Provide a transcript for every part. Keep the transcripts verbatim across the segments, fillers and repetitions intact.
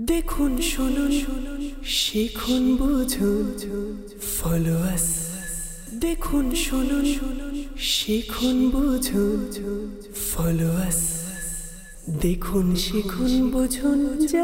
দেখুন শুনুন শিখুন বুঝুন ফলো আস। দেখুন শুনুন শিখুন বুঝুন ফলো আস। দেখুন শিখুন বুঝুন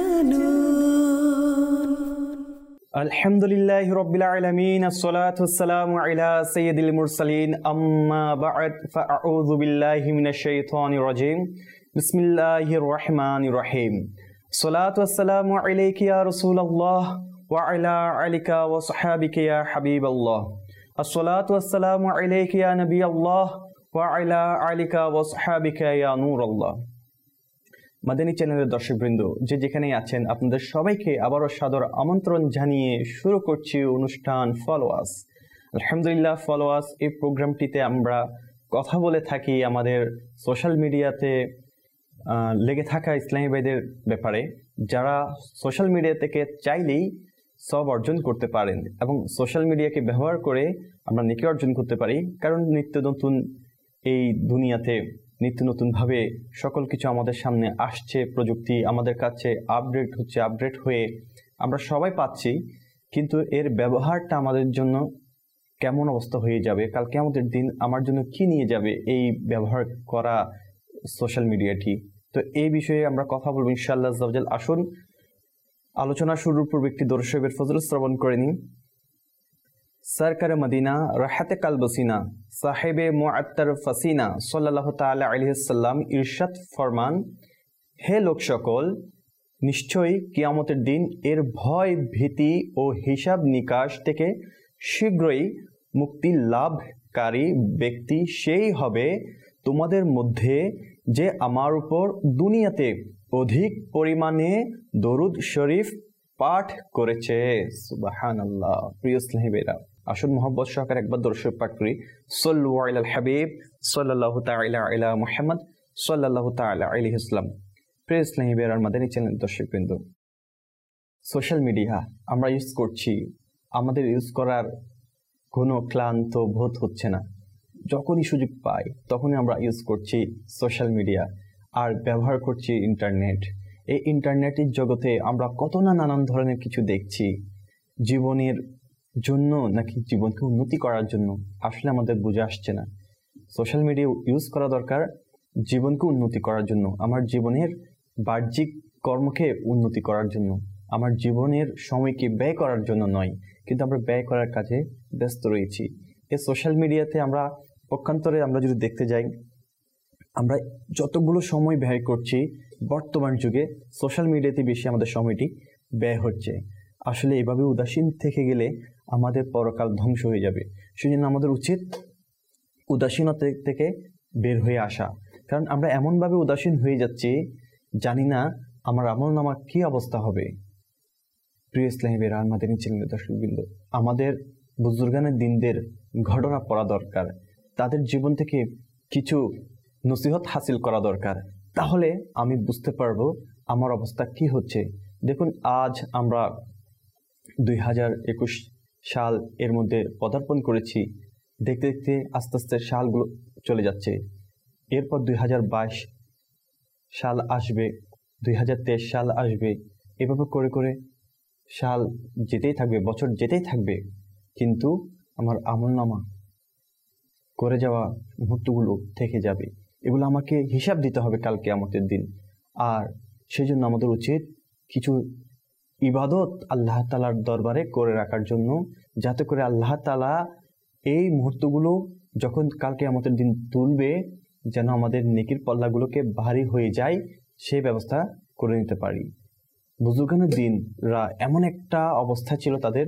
জানুন। আলহামদুলিল্লাহি রাব্বিল আলামিন, আসসালাতু ওয়াসসালামু আলা সাইয়্যিদিল মুরসালিন, আম্মা বা'দ, ফাআউযু বিল্লাহি মিনাশ শাইতানির রাজীম। বিসমিল্লাহির রহমানির রহিম। আসসালাতু ওয়াসসালামু আলাইকা ইয়া রাসূলুল্লাহ ওয়া আলা আলিকা ওয়া সাহবিকা ইয়া হাবিবাল্লাহ। আসসালাতু ওয়াসসালামু আলাইকা ইয়া নবিয়াল্লাহ ওয়া আলা আলিকা ওয়া সাহবিকা ইয়া নূরাল্লাহ। মাদানী চ্যানেলের দর্শকবৃন্দ, যে যেখানেই আছেন, আপনাদের সবাইকে আবারও সাদর আমন্ত্রণ জানিয়ে শুরু করছি অনুষ্ঠান ফলোয়াস। আলহামদুলিল্লাহ, ফলোয়াস এই প্রোগ্রামটিতে আমরা কথা বলে থাকি আমাদের সোশ্যাল মিডিয়াতে লেগে থাকা ইসলামী ভাইদের ব্যাপারে, যারা সোশ্যাল মিডিয়া থেকে চাইলেই সব অর্জন করতে পারেন এবং সোশ্যাল মিডিয়াকে ব্যবহার করে আমরা নেকি অর্জন করতে পারি। কারণ নিত্য নতুন এই দুনিয়াতে নিত্য নতুনভাবে সকল কিছু আমাদের সামনে আসছে, প্রযুক্তি আমাদের কাছে আপডেট হচ্ছে, আপডেট হয়ে আমরা সবাই পাচ্ছি। কিন্তু এর ব্যবহারটা আমাদের জন্য কেমন অবস্থা হয়ে যাবে, কালকে আমাদের দিন আমার জন্য কি নিয়ে যাবে এই ব্যবহার করা সোশ্যাল মিডিয়াটি। তো এই বিষয়ে আমরা কথা বলবো ইনশাআল্লাহ আজ্জা ওয়া জাল। আসুন আলোচনা শুরুর পূর্বে একটি দরুদ শরীফের ফজিলত শ্রবণ করে নিই। সরকার মদিনা রাহাতে কালবসিনা সাহেবে মুআত্তার ফাসিনা সাল্লাল্লাহু তাআলা আলাইহি সাল্লাম ইরশাদ ফরমান, হে লোক সকল, নিশ্চয়ই কিয়ামতের দিন এর ভয় ভীতি ও হিসাব নিকাশ থেকে শীঘ্রই মুক্তি লাভকারী ব্যক্তি সেই হবে তোমাদের মধ্যে যে আমার উপর দুনিয়াতে অধিক পরিমাণে দরুদ শরীফ পাঠ করেছে। সুবহানাল্লাহ। প্রিয় ইসলামী ভাইরা, আসুন মোহাম্মদ সহকারে একবার দরুদ শরীফ পাঠ করি। সাল্লু আলাল হাবিব সাল্লাল্লাহু তাআলা আলা মুহাম্মদ সাল্লাল্লাহু তাআলা আলাইহি ওয়াসাল্লাম। প্রিয় ইসলামী ভাইরা, মাদানী চ্যানেল দর্শকবৃন্দ, সোশ্যাল মিডিয়া আমরা ইউজ করছি, আমাদের ইউজ করার কোনো ক্লান্ত বোধ হচ্ছে না। যখনই সুযোগ পাই তখনই আমরা ইউজ করছি সোশ্যাল মিডিয়া আর ব্যবহার করছি ইন্টারনেট। এই ইন্টারনেটের জগতে আমরা কত না নানান ধরনের কিছু দেখছি, জীবনের জন্য নাকি জীবনকে উন্নতি করার জন্য, আসলে আমাদের বুঝে আসছে না। সোশ্যাল মিডিয়া ইউজ করা দরকার জীবনকে উন্নতি করার জন্য, আমার জীবনের বাহ্যিক কর্মকে উন্নতি করার জন্য, আমার জীবনের সময়কে ব্যয় করার জন্য নয়। কিন্তু আমরা ব্যয় করার কাজে ব্যস্ত রয়েছি। এই সোশ্যাল মিডিয়াতে আমরা পক্ষান্তরে আমরা যদি দেখতে যাই, আমরা যতগুলো সময় ব্যয় করছি বর্তমান যুগে সোশ্যাল মিডিয়াতে বেশি আমাদের সময়টি ব্যয় হচ্ছে। আসলে এভাবে উদাসীন থেকে গেলে আমাদের পরকাল ধ্বংস হয়ে যাবে। সেজন্য আমাদের উচিত উদাসীনতা থেকে বের হয়ে আসা। কারণ আমরা এমনভাবে উদাসীন হয়ে যাচ্ছি, জানি না আমার আমল নামার কী অবস্থা হবে। প্রিয় ইসলামী ভাইরা, মাদানী চ্যানেলের দর্শকবৃন্দ, আমাদের বুজুর্গানের দিনদের ঘটনা পড়া দরকার, তাদের জীবন থেকে কিছু নসিহত হাসিল করা দরকার। তাহলে আমি বুঝতে পারবো আমার অবস্থা কি হচ্ছে। দেখুন, আজ আমরা দুই হাজার একুশ সাল এর মধ্যে পদার্পণ করেছি। দেখতে দেখতে আস্তে আস্তে সালগুলো চলে যাচ্ছে। এরপর দুই হাজার বাইশ সাল আসবে, দুই হাজার তেইশ সাল আসবে, এভাবে করে করে সাল যেতেই থাকবে, বছর যেতেই থাকবে। কিন্তু আমার আমলনামা করে যাওয়া মুহূর্তগুলো থেকে যাবে। এগুলো আমাকে হিসাব দিতে হবে কাল কিয়ামতের দিন। আর সেই জন্য আমাদের উচিত কিছু ইবাদত আল্লাহ তাআলার দরবারে করে রাখার জন্য, যাতে করে আল্লাহ তাআলা এই মুহূর্তগুলো যখন কাল কিয়ামতের দিন তুলবে, যেন আমাদের নেকির পল্লাগুলোকে ভারী হয়ে যায়, সেই ব্যবস্থা করে নিতে পারি। বুজুর্গানের দিনরা এমন একটা অবস্থা ছিল তাদের,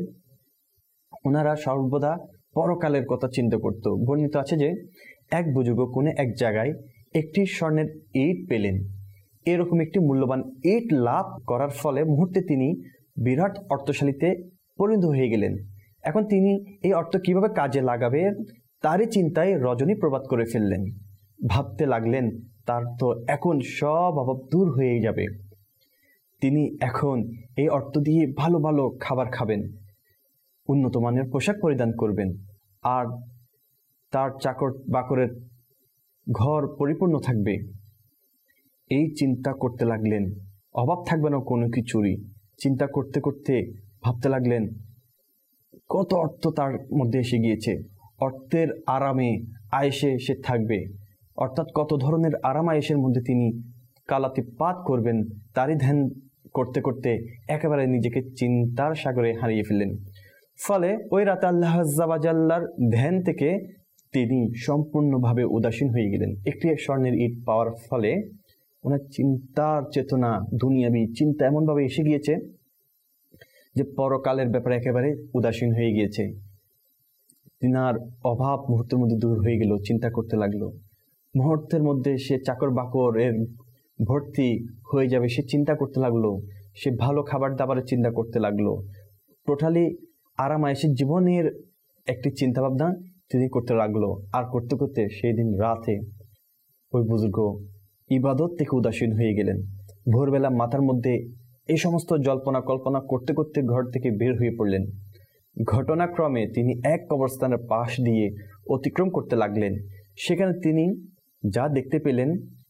ওনারা সর্বদা পরকালের কথা চিন্তা করত। বর্ণিত আছে যে এক বুজুর্গ কোনে এক জায়গায় একটি স্বর্ণের ইট পেলেন। এরকম একটি মূল্যবান ইট লাভ করার ফলে মুহূর্তে তিনি বিরাট অর্থশালীতে পরিণত হয়ে গেলেন। এখন তিনি এই অর্থ কিভাবে কাজে লাগাবেন তারই চিন্তায় রজনী প্রবাদ করে ফেললেন। ভাবতে লাগলেন, তার তো এখন সব অভাব দূর হয়ে যাবে। তিনি এখন এই অর্থ দিয়ে ভালো ভালো খাবার খাবেন, উন্নত মানের পোশাক পরিধান করবেন, আর তার চাকর বাকরের ঘর পরিপূর্ণ থাকবে। এই চিন্তা করতে লাগলেন, অভাব থাকবে না কোনো কিছুরই। চিন্তা করতে করতে ভাবতে লাগলেন কত অর্থ তার মধ্যে এসে গিয়েছে, অর্থের আরামে আয়েশে সে থাকবে, অর্থাৎ কত ধরনের আরাম আয়েশের মধ্যে তিনি কালাতিপাত করবেন, তারই ধ্যান করতে করতে একেবারে নিজেকে চিন্তার সাগরে হারিয়ে ফেললেন। ফলে ওই রাতে আল্লাহ আজ্জা ওয়া জাল্লার ধ্যান থেকে তিনি সম্পূর্ণভাবে উদাসীন হয়ে গেলেন। একটি স্বর্ণের ইট পাওয়ার ফলে ওনার চিন্তার চেতনা, দুনিয়াবি চিন্তা এমনভাবে এসে গিয়েছে যে পরকালের ব্যাপারে একেবারে উদাসীন হয়ে গিয়েছে। তিনার অভাব মুহূর্তের মধ্যে দূর হয়ে গেল, চিন্তা করতে লাগলো। মুহূর্তের মধ্যে সে চাকর বাকর এর ভর্তি হয়ে যাবে সে চিন্তা করতে লাগলো, সে ভালো খাবার দাবারের চিন্তা করতে লাগলো, টোটালি আরাম আয়েশের জীবনের একটি চিন্তা ভাবনা তিনি করতে লাগলো। আর করতে করতে সেই দিন রাতে ওই বুজুর্গ ইবাদত থেকে উদাসীন হয়ে গেলেন। ভোরবেলা মাথার মধ্যে এই সমস্ত জল্পনা কল্পনা করতে করতে ঘর থেকে বের হয়ে পড়লেন। ঘটনাক্রমে তিনি এক কবরস্থানের পাশ দিয়ে অতিক্রম করতে লাগলেন। সেখানে তিনি যা দেখতে পেলেন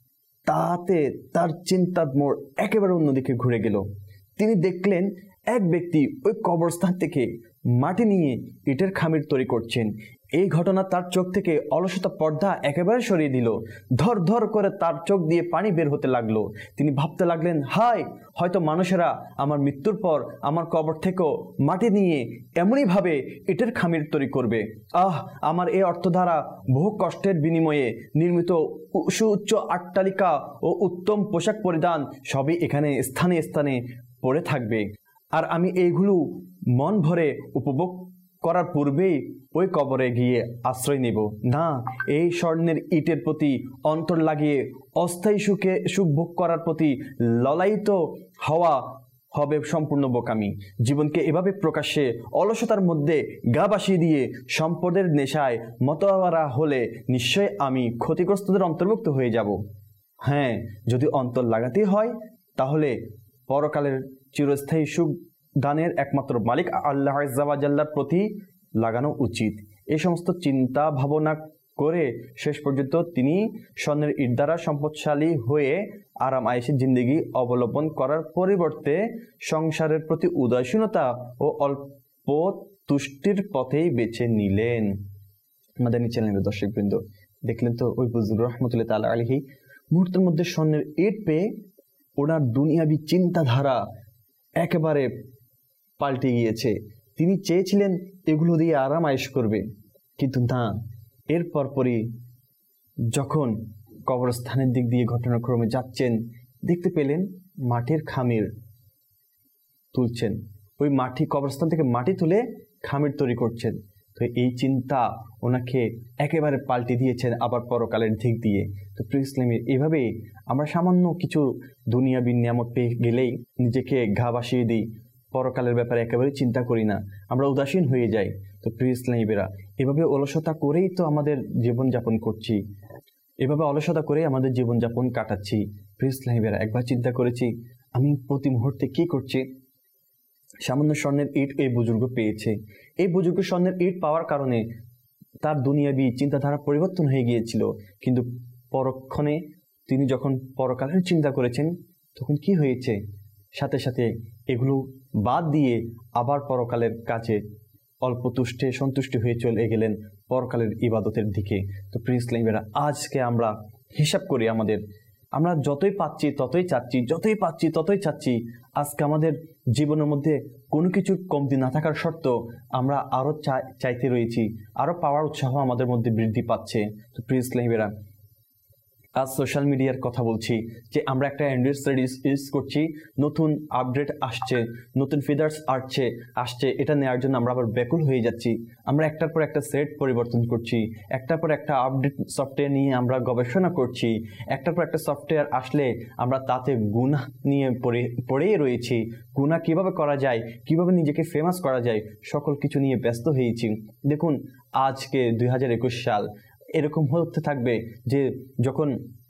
তাতে তার চিন্তার মোড় একেবারে অন্যদিকে ঘুরে গেল। তিনি দেখলেন এক ব্যক্তি ওই কবরস্থান থেকে মাটি নিয়ে ইটের খামির তৈরি করছেন। এই ঘটনা তার চোখ থেকে অলসতা পর্দা একেবারে সরিয়ে দিল। ধর ধর করে তার চোখ দিয়ে পানি বের হতে লাগলো। তিনি ভাবতে লাগলেন, হায়, হয়তো মানুষেরা আমার মৃত্যুর পর আমার কবর থেকেও মাটি নিয়ে এমনইভাবে ইটের খামির তৈরি করবে। আহ, আমার এই অর্থ দ্বারা বহু কষ্টের বিনিময়ে নির্মিত সুউচ্চ আট্টালিকা ও উত্তম পোশাক পরিধান সবই এখানে স্থানে স্থানে পড়ে থাকবে, আর আমি এইগুলো মন ভরে উপভোগ করার পূর্বেই ওই কবরে গিয়ে আশ্রয় নেব না। এই স্বর্ণের ইটের প্রতি অন্তর লাগিয়ে অস্থায়ী সুখে সুখ ভোগ করার প্রতি ললায়িত হওয়া হবে সম্পূর্ণ বোকামি। জীবনকে এভাবে প্রকাশ্যে অলসতার মধ্যে গা ভাসিয়ে দিয়ে সম্পদের নেশায় মতোয়ারা হলে নিশ্চয় আমি ক্ষতিগ্রস্তদের অন্তর্ভুক্ত হয়ে যাব। হ্যাঁ, যদি অন্তর লাগাতেই হয় তাহলে পরকালের চিরস্থায়ী সুখ দানের একমাত্র মালিক আল্লাহ আজ্জা ওয়া জাল্লার প্রতি লাগানো উচিত। এই সমস্ত চিন্তা ভাবনা করে শেষ পর্যন্ত তিনি স্বর্ণের ইট দ্বারা সম্পদশালী হয়ে আরাম আয়েশের জিন্দেগি অবলম্বন করার পরিবর্তে সংসারের প্রতি উদাসীনতা ও অল্প তুষ্টির পথেই বেছে নিলেন। মাদানী চ্যানেলের দর্শকবৃন্দ, দেখলেন তো ওই বুজুর্গ রহমতুল্লাহ তাআলা আলাইহি মুহূর্তের মধ্যে স্বর্ণের ইট পেয়ে ওনার দুনিয়াবি চিন্তাধারা একেবারে পাল্টে গিয়েছে। তিনি চেয়েছিলেন এগুলো দিয়ে আরাম আয়েশ করবে, কিন্তু না। এর পরপরই যখন কবরস্থানের দিক দিয়ে ঘটনাক্রমে যাচ্ছেন দেখতে পেলেন মাটির খামির তুলছেন। ওই মাটি কবরস্থান থেকে মাটি তুলে খামির তৈরি করছেন। তো এই চিন্তা ওনাকে একেবারে পাল্টে দিয়েছেন আবার পরকালের দিক দিয়ে। তো প্রিয় ইসলামের এভাবেই আমরা সামান্য কিছু দুনিয়াবি নিয়ামত পেয়ে গেলেই নিজেকে ঘা ভাসিয়ে দিই, পরকালের ব্যাপারে একেবারে চিন্তা করি না, আমরা উদাসীন হয়ে যাই। তো প্রিয় ইসলামীরা, এভাবে অলসতা করেই তো আমাদের জীবনযাপন করছি, এভাবে অলসতা করেই আমাদের জীবনযাপন কাটাচ্ছি। প্রিয় ইসলামীরা, একবার চিন্তা করেছি আমি প্রতি মুহূর্তে কি করছি? সামান্য স্বর্ণের ইট এই বুজুর্গ পেয়েছে। এই বুজুর্গ স্বর্ণের ইট পাওয়ার কারণে তার দুনিয়াবি চিন্তাধারা পরিবর্তন হয়ে গিয়েছিল, কিন্তু পরক্ষণে তিনি যখন পরকালের চিন্তা করেছেন তখন কি হয়েছে? সাথে সাথে এগুলো বাদ দিয়ে আবার পরকালের কাছে অল্প তুষ্টে সন্তুষ্টি হয়ে চলে গেলেন পরকালের ইবাদতের দিকে। তো প্রিয় ইসলামীরা, আজকে আমরা হিসাব করি আমাদের, আমরা যতই পাচ্ছি ততই চাচ্ছি, যতই পাচ্ছি ততই চাচ্ছি। আজকে আমাদের জীবনের মধ্যে কোনো কিছুর কমতি না থাকার সত্ত্বেও আমরা আরও চাইতে রয়েছি, আরও পাওয়ার উৎসাহ আমাদের মধ্যে বৃদ্ধি পাচ্ছে। তো প্রিয় ইসলামীরা, আজ সোশ্যাল মিডিয়ার কথা বলছি যে আমরা একটা অ্যান্ড্রয়েড সিরিজ ইউজ করছি, নতুন আপডেট আসছে, নতুন ফিচার্স আসছে আসছে এটা নেওয়ার জন্য আমরা আবার ব্যাকুল হয়ে যাচ্ছি। আমরা একটার পর একটা সেট পরিবর্তন করছি, একটার পর একটা আপডেট সফটওয়্যার নিয়ে আমরা গবেষণা করছি, একটার পর একটা সফটওয়্যার আসলে আমরা তাতে গুনাহ নিয়ে পড়ে পড়েই রয়েছি। গুনাহ কিভাবে করা যায়, কিভাবে নিজেকে ফেমাস করা যায়, সকল কিছু নিয়ে ব্যস্ত হয়েছি। দেখুন, আজকে দুই হাজার একুশ সাল এরকম হতে থাকবে যে যখন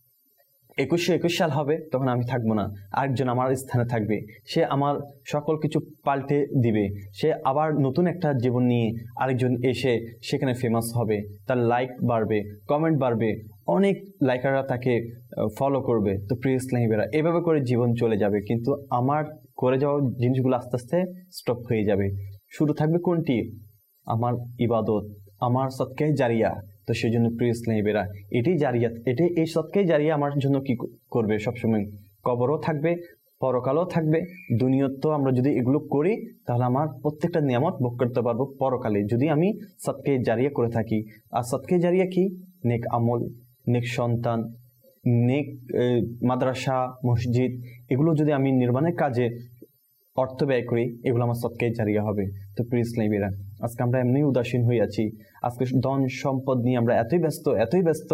একুশশো একুশ সাল হবে তখন আমি থাকবো না, আরেকজন আমার স্থানে থাকবে, সে আমার সকল কিছু পাল্টে দিবে, সে আবার নতুন একটা জীবন নিয়ে আরেকজন এসে সেখানে ফেমাস হবে, তার লাইক বাড়বে, কমেন্ট বাড়বে, অনেক লাইকাররা তাকে ফলো করবে। তো প্রিয় ইসলামীরা, এভাবে করে জীবন চলে যাবে, কিন্তু আমার করে যাওয়া জিনিসগুলো আস্তে আস্তে স্টপ হয়ে যাবে। শুরু থাকবে কোনটি? আমার ইবাদত, আমার সদকায়ে জারিয়া। তো সেই জন্য প্রিয় ইসলামী ভাইরা, এটাই জারিয়াত, এটাই এই সদকায়ে জারিয়া আমার জন্য কি করবে সবসময়, কবরও থাকবে, পরকালও থাকবে। দুনিয়াতেও আমরা যদি এগুলো করি তাহলে আমার প্রত্যেকটা নিয়ামত ভোগ করতে পারবো পরকালে, যদি আমি সদকায়ে জারিয়া করে থাকি। আর সদকায়ে জারিয়া কি? নেক আমল, নেক সন্তান, নেক মাদ্রাসা, মসজিদ, এগুলো যদি আমি নির্মাণের কাজে অর্থ ব্যয় করি, এগুলো আমার সদকায়ে জারিয়া হবে। তো প্রিয় ইসলামী ভাইরা, আজকে আমরা এমনি উদাসীন হয়ে আছি। আজকে ধন সম্পদ নিয়ে আমরা এতই ব্যস্ত এতই ব্যস্ত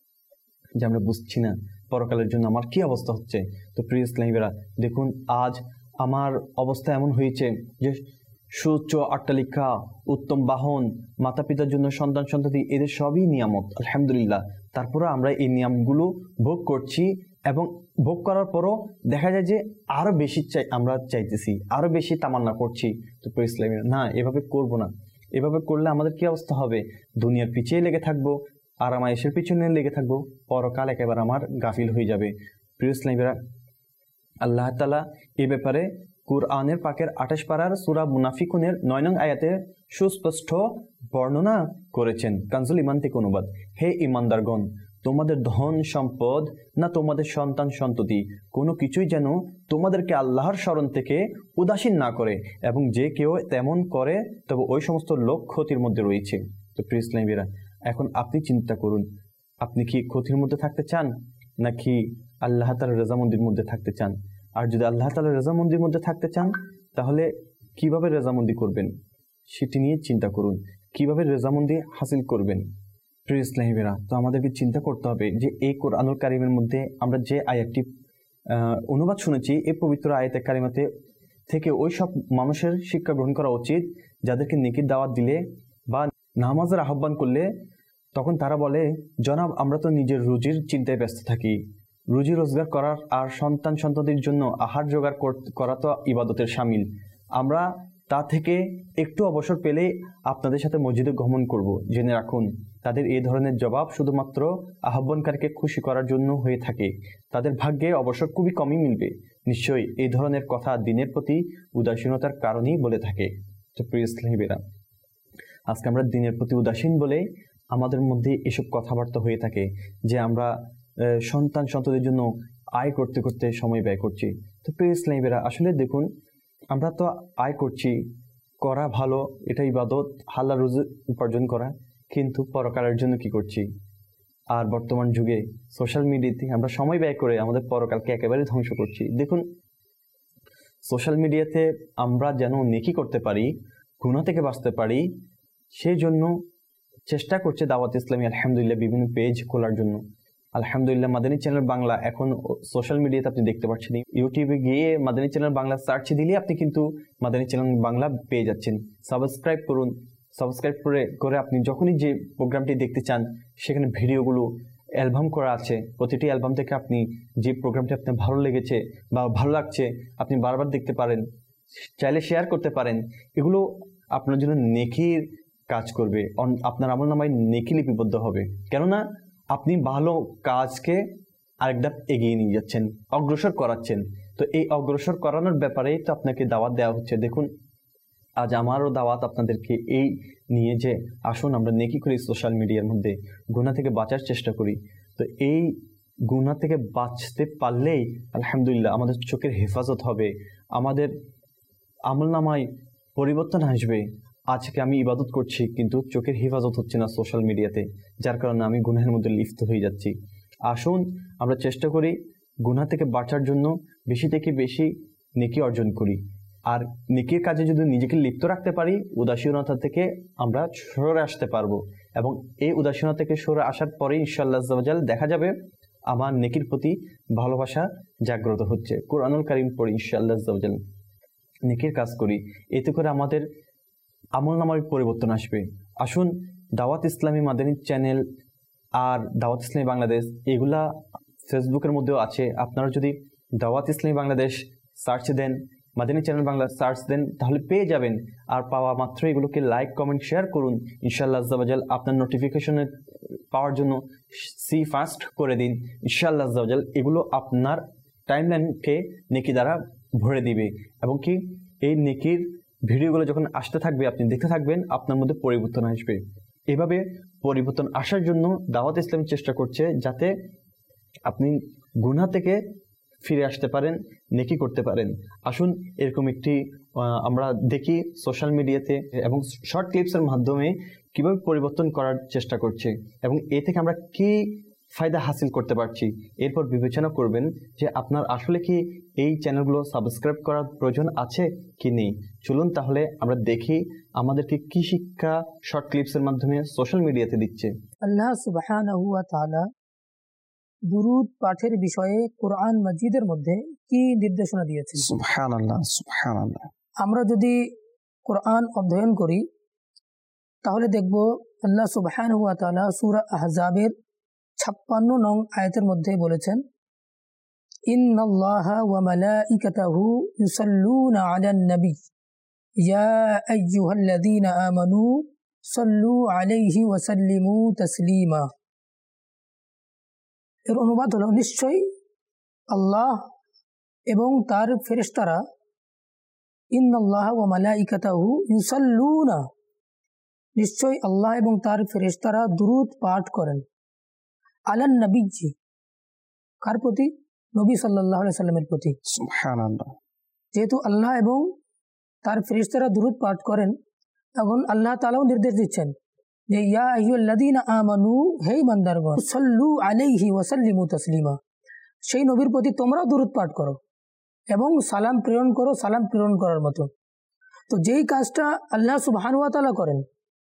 যে আমরা বুঝছি না পরকালের জন্য আমার কি অবস্থা হচ্ছে। তো প্রিয় ইসলামী ভাইরা, দেখুন আজ আমার অবস্থা এমন হয়েছে যে সুউচ্চ অট্টালিকা, উত্তম বাহন, মাতা পিতার জন্য সন্তান সন্ততি, এদের সবই নিয়ামত আলহামদুলিল্লাহ। তারপরে আমরা এই নিয়ামগুলো ভোগ করছি এবং ভোগ করার পরও দেখা যায় যে আরো বেশি চাই, আমরা চাইতেছি, আরো বেশি তামান্না করছি। তো প্রিয় ইসলামী ভাইরা, না, এভাবে করব না। এভাবে করলে আমাদের কি অবস্থা হবে? দুনিয়ার পিছিয়ে লেগে থাকবো, আরামায়েশের পিছনে লেগে থাকবো, পরকাল একেবারে আমার গাফিল হয়ে যাবে। প্রিয় ইসলামী ভাইরা, আল্লাহ তাআলা এই ব্যাপারে কুরআনের পাকের আঠাশ পারার সূরা মুনাফিকুনের নয় নং আয়াতে সুস্পষ্ট বর্ণনা করেছেন। কানজুল ইমান থেকে অনুবাদ। হে ইমানদারগণ, তোমাদের ধন সম্পদ না তোমাদের সন্তান সন্ততি কোনো কিছুই যেন তোমাদেরকে আল্লাহর স্মরণ থেকে উদাসীন না করে, এবং যে কেউ তেমন করে তবে ওই সমস্ত লোক ক্ষতির মধ্যে রয়েছে। তো প্রিয় ইসলামী ভাইরা, এখন আপনি চিন্তা করুন, আপনি কি ক্ষতির মধ্যে থাকতে চান নাকি আল্লাহ তাআলার রেজামন্দির মধ্যে থাকতে চান? আর যদি আল্লাহ তাআলার রেজামন্দির মধ্যে থাকতে চান তাহলে কিভাবে রেজামন্দি করবেন সেটি নিয়ে চিন্তা করুন, কিভাবে রেজামন্দি হাসিল করবেন। প্রিয় ইসলামী ভাইরা, তো আমাদেরকে চিন্তা করতে হবে যে এই কোরআনুল কারিমের মধ্যে আমরা যে আয়াতটি অনুবাদ শুনেছি, এই পবিত্র আয়াতে কারিমাতে থেকে ওই সব মানুষের শিক্ষা গ্রহণ করা উচিত যাদেরকে নেকির দাওয়াত দিলে বা নামাজের আহ্বান করলে তখন তারা বলে, জনাব আমরা তো নিজের রুজির চিন্তায় ব্যস্ত থাকি, রুজি রোজগার করার আর সন্তান সন্ততির জন্য আহার জোগাড় করা তো ইবাদতের শামিল, আমরা তা থেকে একটু অবসর পেলে আপনাদের সাথে মসজিদে গমন করব। জেনে রাখুন, তাদের এই ধরনের জবাব শুধুমাত্র আহ্বানকারীকে খুশি করার জন্য হয়ে থাকে, তাদের ভাগ্যে অবসর খুবই কমই মিলবে। নিশ্চয়ই এই ধরনের কথা দিনের প্রতি উদাসীনতার কারণেই বলে থাকে। তো প্রিয় ইসলামী ভাইরা, আজকে আমরা দিনের প্রতি উদাসীন বলে আমাদের মধ্যে এসব কথাবার্তা হয়ে থাকে যে আমরা সন্তান সন্ততির জন্য আয় করতে করতে সময় ব্যয় করছি। তো প্রিয় ইসলামী ভাইরা, আসলে দেখুন, আমরা তো আয় করছি, করা ভালো, এটা ইবাদত, হালাল রুজি উপার্জন করা, কিন্তু পরকালের জন্য কি করছি? আর বর্তমান যুগে সোশ্যাল মিডিয়াতে আমরা সময় ব্যয় করে আমাদের পরকালকে একেবারে ধ্বংস করছি। দেখুন, সোশ্যাল মিডিয়াতে আমরা যেন নেকি করতে পারি, গুনাহ থেকে বাঁচতে পারি, সেই জন্য চেষ্টা করছে দাওয়াত ইসলামী আলহামদুলিল্লাহ বিভিন্ন পেজ খোলার জন্য। আলহামদুলিল্লাহ মাদানী চ্যানেল বাংলা এখন সোশ্যাল মিডিয়াতে আপনি দেখতে পাচ্ছেন, ইউটিউবে গিয়ে মাদানী চ্যানেল বাংলা সার্চ দিলে আপনি কিন্তু মাদানী চ্যানেল বাংলা পেয়ে যাচ্ছেন। সাবস্ক্রাইব করুন, সাবস্ক্রাইব করে করে আপনি যখনই যে প্রোগ্রামটি দেখতে চান সেখানে ভিডিওগুলো অ্যালবাম করা আছে, প্রতিটি অ্যালবাম থেকে আপনি যে প্রোগ্রামটি আপনার ভালো লেগেছে বা ভালো লাগছে আপনি বারবার দেখতে পারেন, চাইলে শেয়ার করতে পারেন। এগুলো আপনার জন্য নেকির কাজ করবে, আপনার আমলনামায় নেকি লিপিবদ্ধ হবে, কেননা আপনি ভালো কাজকে আরেক ধাপ এগিয়ে নিয়ে যাচ্ছেন, অগ্রসর করাচ্ছেন। তো এই অগ্রসর করানোর ব্যাপারেই তো আপনাকে দাওয়াত দেওয়া হচ্ছে। দেখুন, আজ আমারও দাওয়াত আপনাদেরকে এই নিয়ে যে আসুন আমরা নেকি করি, সোশ্যাল মিডিয়ার মধ্যে গুনাহ থেকে বাঁচার চেষ্টা করি। তো এই গুনাহ থেকে বাঁচতে পারলেই আলহামদুলিল্লাহ আমাদের চোখের হেফাজত হবে, আমাদের আমলনামায় পরিবর্তন আসবে। আজকে আমি ইবাদত করছি কিন্তু চোখের হেফাজত হচ্ছে না সোশ্যাল মিডিয়াতে, যার কারণে আমি গুনাহের মধ্যে লিপ্ত হয়ে যাচ্ছি। আসুন আমরা চেষ্টা করি গুনাহ থেকে বাঁচার জন্য বেশি থেকে বেশি নেকি অর্জন করি, আর নেকির কাজে যদি নিজেকে লিপ্ত রাখতে পারি উদাসীনতা থেকে আমরা সরে আসতে পারবো, এবং এই উদাসীনতা থেকে সরে আসার পরে ইনশাআল্লাহ আজ্জা ওয়া জাল দেখা যাবে আমার নেকির প্রতি ভালোবাসা জাগ্রত হচ্ছে। কোরআনুল কারীম পড়ি, ইনশাআল্লাহ আজ্জা ওয়া জাল নেকির কাজ করি, এতে করে আমাদের আমলনামায় পরিবর্তন আসবে। আসুন দাওয়াত ইসলামী মাদানী চ্যানেল আর দাওয়াত ইসলামী বাংলাদেশ এগুলা ফেসবুকের মধ্যেও আছে, আপনারা যদি দাওয়াত ইসলামী বাংলাদেশ সার্চ দেন, মাদানী চ্যানেল বাংলা সার্চ দেন, তাহলে পেয়ে যাবেন। আর পাওয়া মাত্র এগুলোকে লাইক কমেন্ট শেয়ার করুন, ইনশাআল্লাহ আজ্জা ওয়া জাল আপনার নোটিফিকেশনে পাওয়ার জন্য সি ফাস্ট করে দিন, ইনশাআল্লাহ আজ্জা ওয়া জাল এগুলো আপনার টাইমলাইনকে নেকি দ্বারা ভরে দিবে এবং কি এই নেকির ভিডিওগুলো যখন আসতে থাকবে আপনি দেখতে থাকবেন আপনার মধ্যে পরিবর্তন আসবে। এভাবে পরিবর্তন আসার জন্য দাওয়াত ইসলাম চেষ্টা করছে যাতে আপনি গুনাহ থেকে ফিরে আসতে পারেন, নেকি করতে পারেন। আসুন এরকম একটি আমরা দেখি সোশ্যাল মিডিয়াতে এবং শর্ট ক্লিপসের মাধ্যমে কিভাবে পরিবর্তন করার চেষ্টা করছে এবং এ থেকে আমরা কি ফায়দা হাসিল করতে পারছি। এরপর বিবেচনা করবেন যে আপনার আসলে কি এই চ্যানেলগুলো সাবস্ক্রাইব করার প্রয়োজন আছে কি নেই। চলুন তাহলে আমরা দেখি আমাদেরকে কি শিক্ষা শর্ট ক্লিপসের মাধ্যমে সোশ্যাল মিডিয়াতে দিচ্ছে। আল্লাহ সুবহানাহু ওয়া তাআলা দুরূদ পাঠের বিষয়ে কোরআন মাজিদের মধ্যে কি নির্দেশনা দিয়েছেন। সুবহানাল্লাহ সুবহানাল্লাহ। আমরা যদি কোরআন অধ্যয়ন করি তাহলে দেখব আল্লাহ সুবহানাহু ওয়া তাআলা সূরা আহজাবের ছাপ্পান্ন নং আয়াতের মধ্যে বলেছেন, ইন্নাল্লাহা ওয়া মালাইকাতাহু ইউসাল্লুনা আলান নবী ইয়া আইয়ুহাল্লাযীনা আমানু সাল্লু আলাইহি ওয়া সাল্লিমু তাসলিমা। এর অনুবাদ হলো, নিশ্চয়ই আল্লাহ এবং তার ফেরেশতারা, ইন্নাল্লাহ ওয়া মালাইকাতাহু ইউসাল্লুনা, নিশ্চয়ই আল্লাহ এবং তার ফেরেশতারা দুরূদ পাঠ করেন, আলান নবীজি, কার প্রতি? নবী সাল্লাল্লাহু আলাইহি সাল্লামের প্রতি। সুবহানাল্লাহ। যেহেতু আল্লাহ এবং তার ফেরেশতারা দুরূদ পাঠ করেন, এখন আল্লাহ তাআলাও নির্দেশ দিচ্ছেন যে ইয়া আইয়ুহাল্লাযীনা আমানু, হে ইমানদারগণ, সাল্লু আলাইহি ওয়া সাল্লিমু তাসলিমা, সেই নবীর প্রতি তোমরাও দুরূদ পাঠ করো এবং সালাম প্রেরণ করো সালাম প্রেরণ করার মতো। তো যেই কাজটা আল্লাহ সুবহানাহু ওয়া তাআলা করেন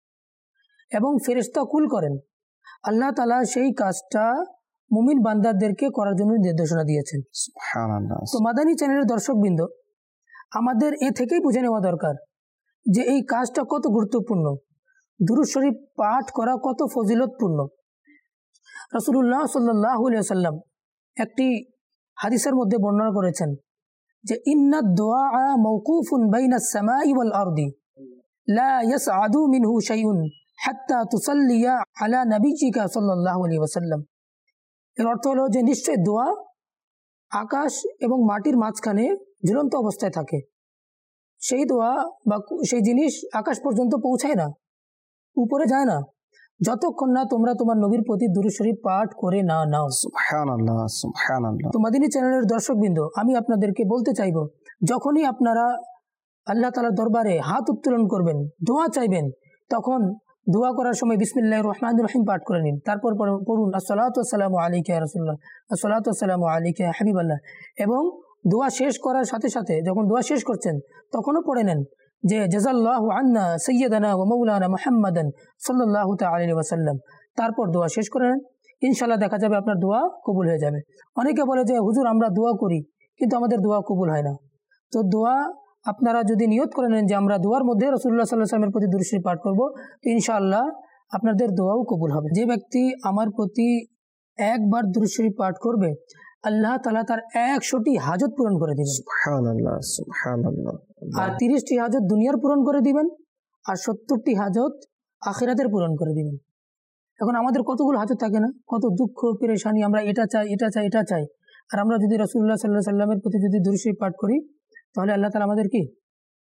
এবং ফেরেশতা কুল করেন, আল্লাহ তাআলা সেই কাজটা মুমিন বান্দাদেরকে করার জন্য নির্দেশনা দিয়েছেন। সুবহানাল্লাহ। তো মাদানী চ্যানেলের দর্শকবৃন্দ, আমাদের এ থেকেই বুঝে নেওয়া দরকার যে এই কাজটা কত গুরুত্বপূর্ণ, দুরূদ শরীফ পাঠ করা কত ফজিলতপূর্ণ। রাসূলুল্লাহ সাল্লাল্লাহু আলাইহি ওয়াসাল্লাম একটি হাদিসের মধ্যে বর্ণনা করেছেন যে ইন্নাদ দুআ মাওকুফুন বাইনাস সামাই ওয়াল আরদি লা ইয়াসআদু মিনহু শাইউন হাত্তা তুসাল্লিয়া আলা নবিয়িকা সাল্লাল্লাহু আলাইহি ওয়াসাল্লাম। এর অর্থ হলো যে নিশ্চয় দোয়া আকাশ এবং মাটির মাঝখানে ঝুলন্ত অবস্থায় থাকে, সেই দোয়া বা সেই জিনিস আকাশ পর্যন্ত পৌঁছায় না, উপরে যায় না, যতক্ষণ না তোমরা তোমার নবীর প্রতি দুরূদ শরীফ পাঠ করে না নাও। সুবহানাল্লাহ সুবহানাল্লাহ। তো মাদানী চ্যানেলের দর্শকবৃন্দ, আমি আপনাদেরকে বলতে চাইব, যখনই আপনারা আল্লাহ তাআলার দরবারে হাত উত্তোলন করবেন, দোয়া চাইবেন, তখন দোয়া করার সময় বিসমিল্লাহির রহমানির রহিম পাঠ করে নিন। তারপর পড়ুন আসসালাতু ওয়াসসালামু আলাইকা ইয়া রাসূলুল্লাহ, আসসালাতু ওয়াসসালামু আলাইকা ইয়া হাবিবাল্লাহ। এবং দোয়া শেষ করার সাথে সাথে যখন দোয়া শেষ করছেন তখনও পড়ে নেন যে জাযাল্লাহু আন্না সাইয়্যিদানা ওয়া মাওলানা মুহাম্মাদান সাল্লাল্লাহু তাআলা আলাইহি ওয়াসাল্লাম। তারপর দোয়া শেষ করে নেন, ইনশাআল্লাহ দেখা যাবে আপনার দোয়া কবুল হয়ে যাবে। অনেকে বলে যে হুজুর আমরা দোয়া করি কিন্তু আমাদের দোয়া কবুল হয় না। তো দোয়া আপনারা যদি নিয়ত করে নেন যে আমরা দোয়ার মধ্যে রাসূলুল্লাহ সাল্লাল্লাহু আলাইহি ওয়াসাল্লামের প্রতি দুরূদ শরীফ পাঠ করব, তো ইনশাআল্লাহ আপনাদের দোয়াও কবুল হবে। যে ব্যক্তি আমার প্রতি একবার দুরূদ শরীফ পাঠ করবে, আল্লাহ তাআলা তার একশোটি হাজত পূরণ করে দিবেন। সুবহানাল্লাহ সুবহানাল্লাহ। আর তিরিশটি হাজত দুনিয়ার পূরণ করে দিবেন আর সত্তরটি হাজত আখিরাতের পূরণ করে দিবেন। এখন আমাদের কতগুলো হাজত থাকে না, কত দুঃখ পেরেশানি, আমরা এটা চাই এটা চাই এটা চাই, আর আমরা যদি রাসূলুল্লাহ সাল্লাল্লাহু আলাইহি ওয়াসাল্লামের প্রতি যদি দুরূদ শরীফ পাঠ করি তাহলে আল্লাহ তাআলা আমাদের কি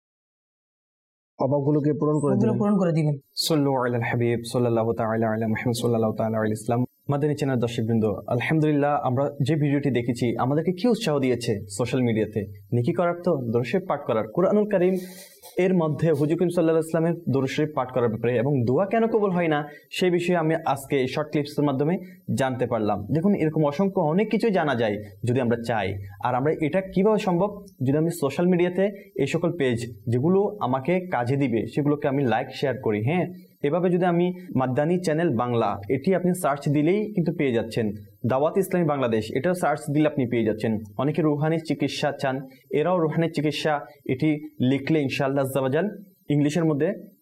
অভাবগুলোকে পূরণ করে দিবেন পূরণ করে দিবেন। সাল্লু আলাল হাবিব সাল্লাল্লাহু তাআলা আলা মুহাম্মদ সাল্লাল্লাহু তাআলা আলাইহি ইসলাম। মাদানী চ্যানেল দর্শকবৃন্দ, আলহামদুলিল্লাহ আমরা যে ভিডিওটি দেখেছি আমাদেরকে কি উৎসাহ দিয়েছে সোশ্যাল মিডিয়াতে নেকি করার, তো দরুদ শরীফ পাঠ করার। কুরআনুল কারীম এর মধ্যে হুজুর করিম সাল্লাল্লাহু আলাইহি ওয়াসাল্লামের দরুদ শরীফ পাঠ করার ব্যাপারে এবং দোয়া কেন কবুল হয় না সেই বিষয়ে আমি আজকে এই শর্ট ক্লিপসের মাধ্যমে জানতে পারলাম। দেখুন এরকম অসংখ্য অনেক কিছুই জানা যায় যদি আমরা চাই। আর আমরা এটা কিভাবে সম্ভব, যদি আমি সোশ্যাল মিডিয়াতে এই সকল পেজ যেগুলো আমাকে কাজে দিবে সেগুলোকে আমি লাইক শেয়ার করি। হ্যাঁ, এভাবে যদি আমি মাদানী চ্যানেল বাংলা এটি আপনি সার্চ দিলেই কিন্তু পেয়ে যাচ্ছেন। দাওয়াত ইসলামী বাংলাদেশ এটাও সার্চ দিলে আপনি পেয়ে যাচ্ছেন। অনেকে রুহানি চিকিৎসা চান, এরাও রুহানি চিকিৎসা এটি লিখলে ইনশাআল্লাহ আজ্জা ওয়া জাল ইংলিশের মধ্যে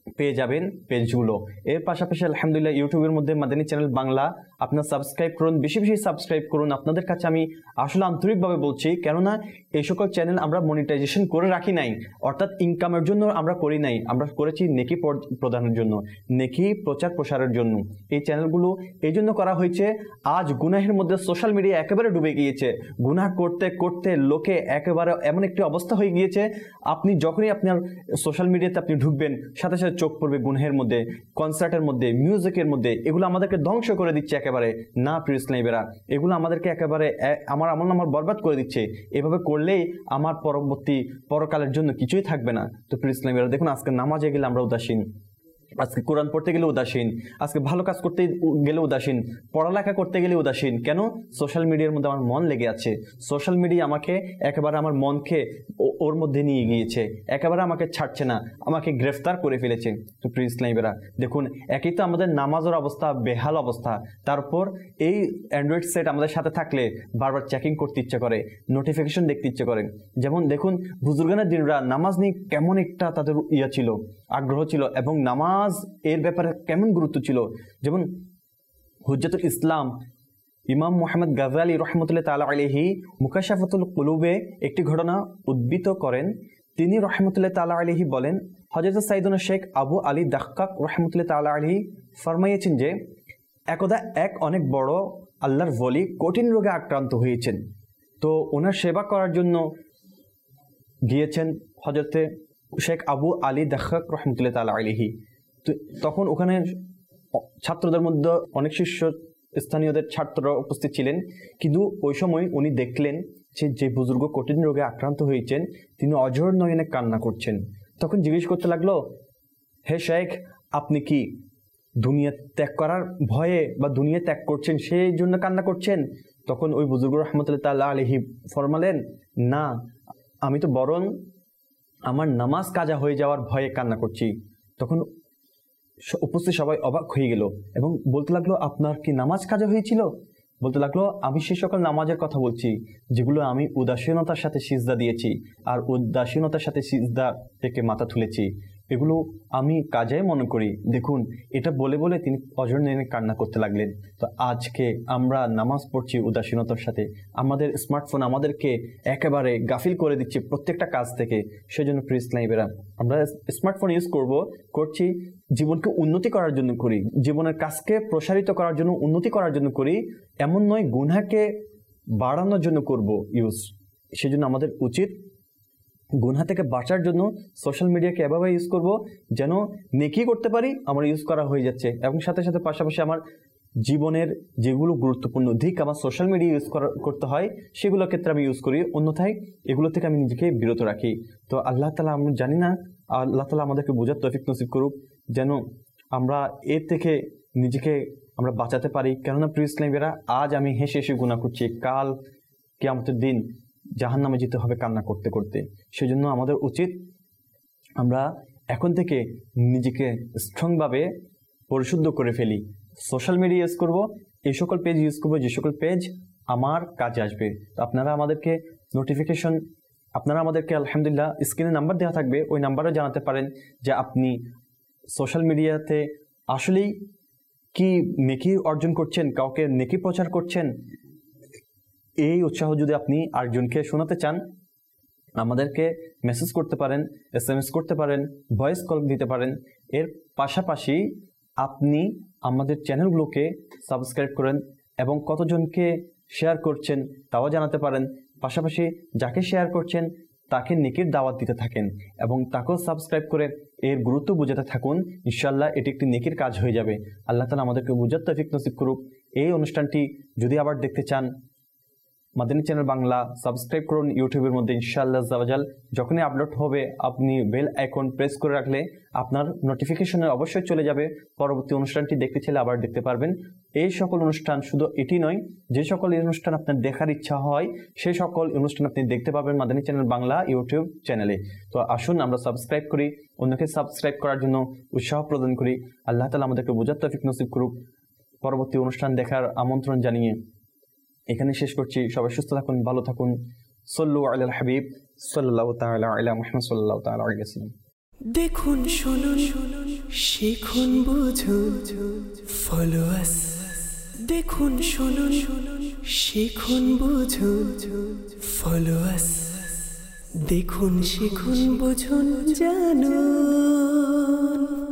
পেয়ে যাবেন পেজগুলো। এর পাশাপাশি আলহামদুলিল্লাহ ইউটিউবের মধ্যে মাদানী চ্যানেল বাংলা আপনারা সাবস্ক্রাইব করুন, বেশি বেশি সাবস্ক্রাইব করুন। আপনাদের কাছে আমি আসলে আন্তরিকভাবে বলছি, কেননা এই সকল চ্যানেল আমরা মনিটাইজেশন করে রাখি নাই, অর্থাৎ ইনকামের জন্য আমরা করি নাই, আমরা করেছি নেকি প্রদানের জন্য, নেকি প্রচার প্রসারের জন্য। এই চ্যানেলগুলো এই জন্য করা হয়েছে, আজ গুনাহের মধ্যে সোশ্যাল মিডিয়া একেবারে ডুবে গিয়েছে। গুনাহ করতে করতে লোকে একেবারে এমন একটি অবস্থা হয়ে গিয়েছে, আপনি যখনই আপনার সোশ্যাল মিডিয়াতে আপনি ঢুকবেন সাথে সাথে চোখ পড়বে গুনাহের মধ্যে, কনসার্টের মধ্যে, মিউজিকের মধ্যে। এগুলো আমাদেরকে ধ্বংস করে দিচ্ছে একেবারে। না প্রিয় ইসলামীরা, এগুলো আমাদেরকে একেবারে আমার আমল নামার বরবাদ করে দিচ্ছে। এভাবে করলেই আমার পরবর্তী পরকালের জন্য কিছুই থাকবে না। তো প্রিয় ইসলামীরা দেখুন, আজকে নামাজে গেলে আমরা উদাসীন, আজকে কোরআন পড়তে গেলে উদাসীন, আজকে ভালো কাজ করতে গেলে উদাসীন, পড়ালেখা করতে গেলে উদাসীন। কেন? সোশ্যাল মিডিয়ার মধ্যে আমার মন লেগে আছে। সোশ্যাল মিডিয়া আমাকে একেবারে আমার মনকে ওর মধ্যে নিয়ে গিয়েছে, একেবারে আমাকে ছাড়ছে না, আমাকে গ্রেফতার করে ফেলেছে। তো প্রিয় ইসলামীরা দেখুন, একই তো আমাদের নামাজের অবস্থা বেহাল অবস্থা, তারপর এই অ্যান্ড্রয়েড সেট আমাদের সাথে থাকলে বারবার চেকিং করতে ইচ্ছে করে, নোটিফিকেশন দেখতে ইচ্ছে করে। যেমন দেখুন, বুজুর্গানের দিনরা নামাজ নিয়ে কেমন একটা তাদের ইয়া ছিল, আগ্রহ ছিল, এবং নামাজ এর ব্যাপারে কেমন গুরুত্ব ছিল। যেমন হুজ্জাতুল ইসলাম ইমাম মুহাম্মদ গাজালি রহমতুল্লাহ তাআলা আলাইহি মুকাশাফাতুল কুলুবে একটি ঘটনা উদ্ধৃত করেন। তিনি রহমতুল্লাহ তাআলা আলাইহি বলেন, হযরত সাইয়েদনা শেখ আবু আলী দাক্কাক রহমতুল্লাহ তাআলা আলাইহি ফরমাইয়েছেন যে একদা এক অনেক বড় আল্লাহর ওলি কঠিন রোগে আক্রান্ত হয়েছেন। তো ওনার সেবা করার জন্য গিয়েছেন হযরতে শেখ আবু আলী দাক্কাক রহমতুল্লাহ তাআলা আলাইহি। তো তখন ওখানে ছাত্রদের মধ্যে অনেক শিষ্য স্থানীয়দের ছাত্ররা উপস্থিত ছিলেন, কিন্তু ওই সময় উনি দেখলেন যে যে বুজুর্গ কঠিন রোগে আক্রান্ত হয়েছেন তিনি অঝর নয়নে কান্না করছেন। তখন জিজ্ঞেস করতে লাগলো, হে শেখ, আপনি কি দুনিয়া ত্যাগ করার ভয়ে বা দুনিয়া ত্যাগ করছেন সেই জন্য কান্না করছেন? তখন ওই বুজুর্গ রহমতুল্লাহ তাআলা আলাইহি ফরমালেন, না, আমি তো বরং আমার নামাজ কাজা হয়ে যাওয়ার ভয়ে কান্না করছি। তখন উপস্থিত সবাই অবাক হয়ে গেল এবং বলতে লাগলো, আপনার কি নামাজ কাজা হয়েছিল? বলতে লাগলো, আমি সেই সকল নামাজের কথা বলছি যেগুলো আমি উদাসীনতার সাথে সিজদা দিয়েছি, আর উদাসীনতার সাথে সিজদা থেকে মাথা তুলেছি, এগুলো আমি কাজে মনে করি। দেখুন, এটা বলে বলে তিনি অঝর নয়নে কান্না করতে লাগলেন। তো আজকে আমরা নামাজ পড়ছি উদাসীনতার সাথে, আমাদের স্মার্টফোন আমাদেরকে একেবারে গাফিল করে দিচ্ছে প্রত্যেকটা কাজ থেকে। সেজন্য প্রিয় ইসলামীরা, আমরা স্মার্টফোন ইউজ করব করছি জীবনকে উন্নতি করার জন্য করি, জীবনের কাজকে প্রসারিত করার জন্য, উন্নতি করার জন্য করি, এমন নয় গুনাহকে বাড়ানোর জন্য করব ইউজ। সেজন্য আমাদের উচিত গুনাহ থেকে বাঁচার জন্য সোশ্যাল মিডিয়াকে এভাবে ইউজ করব যেন নেকি করতে পারি, আমার ইউজ করা হয়ে যাচ্ছে। এবং সাথে সাথে পাশাপাশি আমার জীবনের যেগুলো গুরুত্বপূর্ণ দিক আমার সোশ্যাল মিডিয়া ইউজ করতে হয় সেগুলোর ক্ষেত্রে আমি ইউজ করি, অন্যথায় এগুলো থেকে আমি নিজেকে বিরত রাখি। তো আল্লাহ তাআলা, আমরা জানি না, আল্লাহ তাআলা আমাদেরকে বোঝার তৌফিক নসিব করুক যেন আমরা এর থেকে নিজেকে আমরা বাঁচাতে পারি। কেননা প্রিয় ইসলামীরা, আজ আমি হেসে হেসে গুনাহ করছি, কাল কিয়ামতের দিন জাহান্নামে যেতে হবে কান্না করতে করতে। সেজন্য আমাদের উচিত আমরা এখন থেকে নিজেকে স্ট্রংভাবে পরিশুদ্ধ করে ফেলি। সোশ্যাল মিডিয়া ইউজ করব, এই সকল পেজ ইউজ করবো যে সকল পেজ আমার কাজে আসবে। তো আপনারা আমাদেরকে নোটিফিকেশন, আপনারা আমাদেরকে আলহামদুলিল্লাহ স্ক্রিনে নাম্বার দেওয়া থাকবে, ওই নাম্বারে জানাতে পারেন যে আপনি সোশ্যাল মিডিয়াতে আসলেই কি নেকি অর্জন করছেন, কাউকে নেকি প্রচার করছেন। এই উৎসাহ যদি আপনি আরেকজনকে শোনাতে চান, আমাদেরকে মেসেজ করতে পারেন, এস এম এস করতে পারেন, ভয়েস কল দিতে পারেন। এর পাশাপাশি আপনি আমাদের চ্যানেলগুলোকে সাবস্ক্রাইব করেন এবং কতজনকে শেয়ার করছেন তাও জানাতে পারেন। পাশাপাশি যাকে শেয়ার করছেন তাকে নেকির দাওয়াত দিতে থাকেন এবং তাকেও সাবস্ক্রাইব করে এর গুরুত্ব বোঝাতে থাকুন। ইনশাআল্লাহ এটি একটি নেকির কাজ হয়ে যাবে। আল্লাহ তাআলা আমাদেরকে বুঝার তৌফিক নসিব করুক। এই অনুষ্ঠানটি যদি আবার দেখতে চান, মাদানী চ্যানেল বাংলা সাবস্ক্রাইব করুন ইউটিউবের মধ্যে। ইনশাআল্লাহ আযাওয়াজাল যখনই আপলোড হবে আপনি বেল আইকন প্রেস করে রাখলে আপনার নোটিফিকেশনে অবশ্যই চলে যাবে। পরবর্তী অনুষ্ঠানটি দেখতে চাইলে আবার দেখতে পারবেন। এই সকল অনুষ্ঠান শুধু এটি নয়, যে সকল অনুষ্ঠান আপনার দেখার ইচ্ছা হয় সেই সকল অনুষ্ঠান আপনি দেখতে পাবেন মাদানী চ্যানেল বাংলা ইউটিউব চ্যানেলে। তো আসুন আমরা সাবস্ক্রাইব করি, অন্যকে সাবস্ক্রাইব করার জন্য উৎসাহ প্রদান করি। আল্লাহ তাআলা আমাদেরকে বুঝার তৌফিক নসিব করুক। পরবর্তী অনুষ্ঠান দেখার আমন্ত্রণ জানিয়ে এখানে শেষ করছি। সবাই সুস্থ থাকুন, ভালো থাকুন। সাল্লু আলাল হাবিব সাল্লাল্লাহু তাআলা আলা মুহাম্মদ সাল্লাল্লাহু তাআলা আলাইহি ওয়াসাল্লাম। দেখুন শুনুন শিখুন বুঝুন ফলো আস দেখুন শুনুন শিখুন বুঝুন ফলো আস দেখুন শিখুন বুঝুন জানুন